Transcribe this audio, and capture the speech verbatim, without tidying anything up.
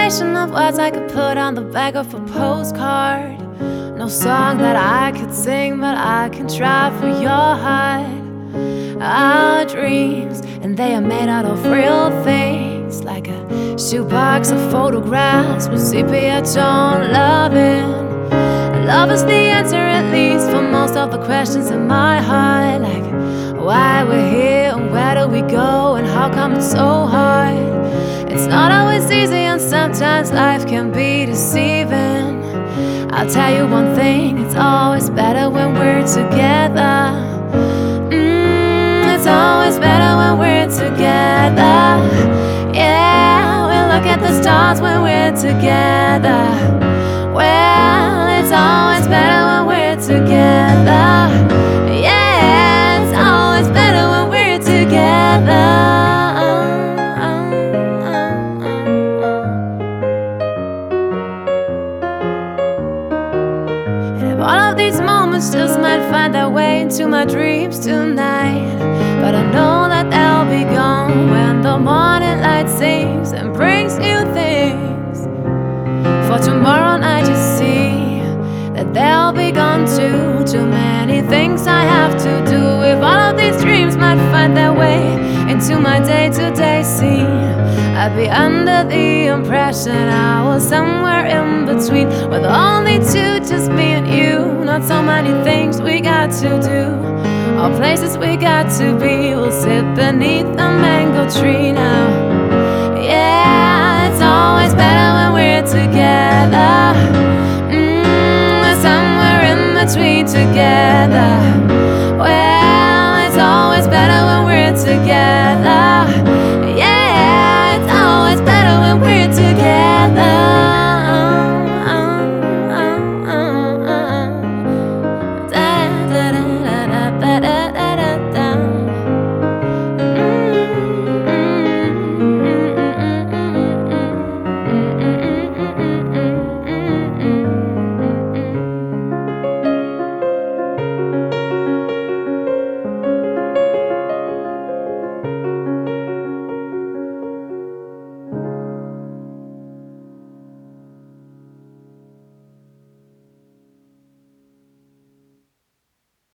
combination of words I could put on the back of a postcard. No song that I could sing, but I can try for your heart. Our dreams, and they are made out of real things, like a shoebox of photographs with sepia tone loving. Love is the answer, at least for most of the questions in my heart, like why we're here and where do we go and how come it's so hard. It's not always easy and sometimes life can be deceiving. I'll tell you one thing, it's always better when we're together. Mm, it's always better when we're together. Yeah, we look at the stars when we're together. Well, it's always better when we're together. Yeah, it's always better when we're together. All of these moments just might find their way into my dreams tonight, but I know that they'll be gone when the morning light sings and brings new things. For tomorrow night you see that they'll be gone too. Too many things I have to do. If all of these dreams might find their way into my day-to-day scene, I'd be under the impression I was somewhere in between, with only two, just me and you. Not so many things we got to do, or places we got to be. We'll sit beneath a mango tree now. Yeah, it's always better when we're together. Mm, somewhere in between together.